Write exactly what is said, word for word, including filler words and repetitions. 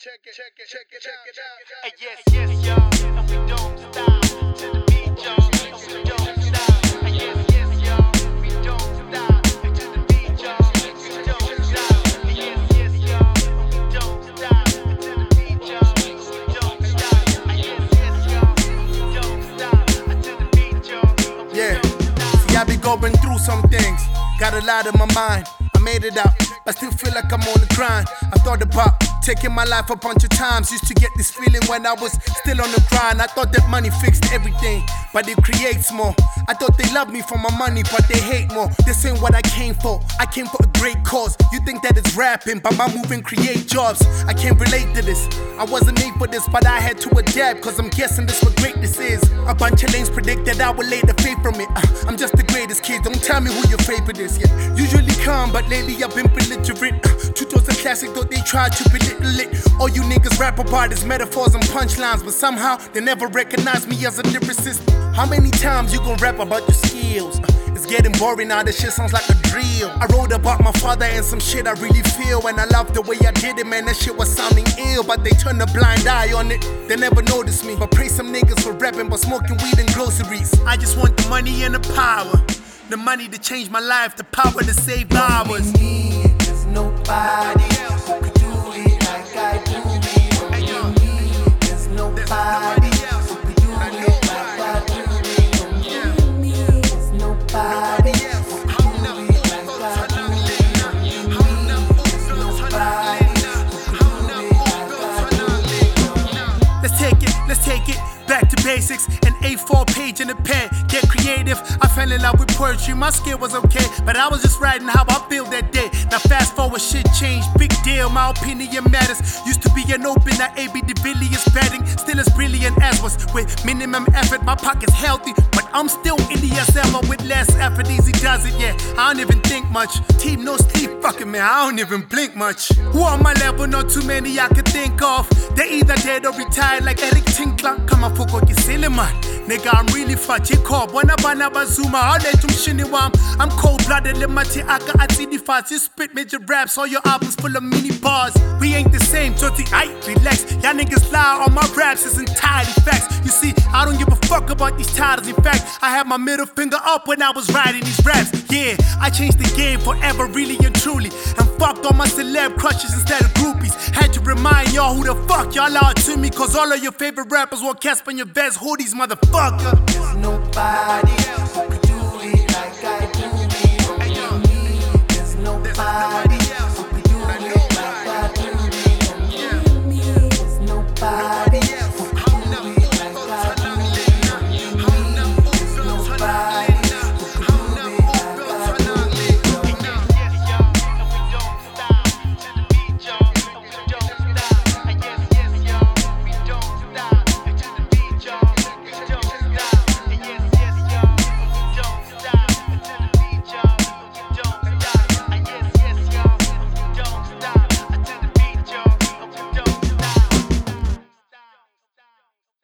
check it, check it, check it, check it out. Hey, yes, yes, y'all, and we don't stop to the beat, y'all, and we don't stop. Hey, yes, yes, y'all, we don't stop to the beat, y'all, and we don't stop. Hey, yes, yes, y'all, and we don't stop to the beat, y'all, and we don't stop. Hey, yes, yes, y'all, we don't stop to the beat, y'all, and we Yeah, don't stop. see I be going through some things, got a lot in my mind. I made it out, but still feel like I'm on the grind. I thought about taking my life a bunch of times. Used to get this feeling when I was still on the grind. I thought that money fixed everything, but it creates more. I thought they loved me for my money, but they hate more. This ain't what I came for. I came for a great cause. You think that it's rapping, but my moving create jobs. I can't relate to this. I wasn't made for this, but I had to adapt, cause I'm guessing this what greatness is. A bunch of lanes predicted I would later fade from it. Uh, I'm just the greatest kid, don't tell me who your favorite is. Yeah, usually calm, but lately I've been belligerent. Uh, two toes a classic, though they tried to belittle it. All you niggas rap about is metaphors and punchlines, but somehow they never recognize me as a lyricist. How many times you gon' rap about your skills? Uh, it's getting boring now, this shit sounds like a drill. I wrote about my father and some shit I really feel, and I love the way I did it, man, that shit was sounding ill. But they turned a blind eye on it, they never noticed me. But praise some niggas for rapping, but smoking weed and groceries. I just want the money and the power, the money to change my life, the power to save hours. There's nobody else who could do it like I do it. On me, there's nobody else who could do it like I do it. On me, there's nobody else who could do it like I do it. On me, there's nobody who could do it like I do it. Let's take it, let's take it back to basics. An A four page in a pen, get creative. I fell in love with poetry, my skill was okay, but I was just writing how I feel that day. Now fast forward, shit changed, big deal, my opinion matters. Used to be an opener, A B de Villiers batting, still as brilliant as was. With minimum effort, my pocket's healthy, but I'm still in the S M with less effort, easy does it, yeah. I don't even think much, team no sleep, fucking man, I don't even blink much. Who on my level, not too many I could think of. They either dead or retired like Eric Tinkler. Kama fuko kisile man, nigga I'm really fat, you call Wana bana bazuma, I'll let you shini wam. I'm cold blooded, limati aga atini fast. You spit major raps, all your albums full of mini bars. We ain't the same, Toti, I relax. Y'all niggas lie on my raps, it's entirely facts. You see, I don't give a fuck about these titles. In fact, I had my middle finger up when I was writing these raps. Yeah, I changed the game forever, really and truly. And fucked all my celeb crushes instead of groupies. Had to remind y'all who the fuck y'all are to me, cause all of your favorite rappers wore Casper in your vest hoodies, motherfucker. There's nobody else